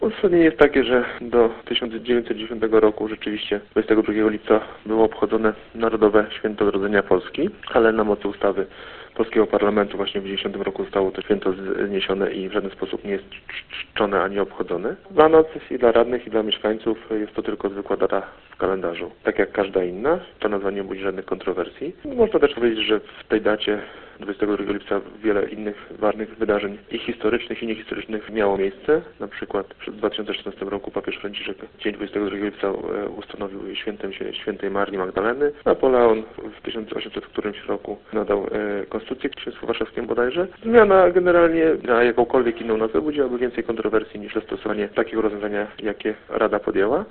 Uzasadnienie jest takie, że do 1910 roku rzeczywiście 22 lipca było obchodzone Narodowe Święto Odrodzenia Polski, ale na mocy ustawy polskiego parlamentu właśnie w 90 roku zostało to święto zniesione i w żaden sposób nie jest czczone ani obchodzone. Dla nas i dla radnych i dla mieszkańców jest to tylko zwykła data w kalendarzu. Tak jak każda inna, to nazwa nie budzi żadnych kontrowersji. Można też powiedzieć, że w tej dacie 22 lipca wiele innych ważnych wydarzeń i historycznych, i niehistorycznych miało miejsce. Na przykład w 2016 roku papież Franciszek dzień 22 lipca ustanowił świętem świętej Marii Magdaleny. Napoleon w 1800 którymś roku nadał konstytucję Księstwu Warszawskiemu bodajże. Zmiana generalnie na jakąkolwiek inną nazwę budziłaby więcej kontrowersji niż zastosowanie takiego rozwiązania, jakie Rada podjęła.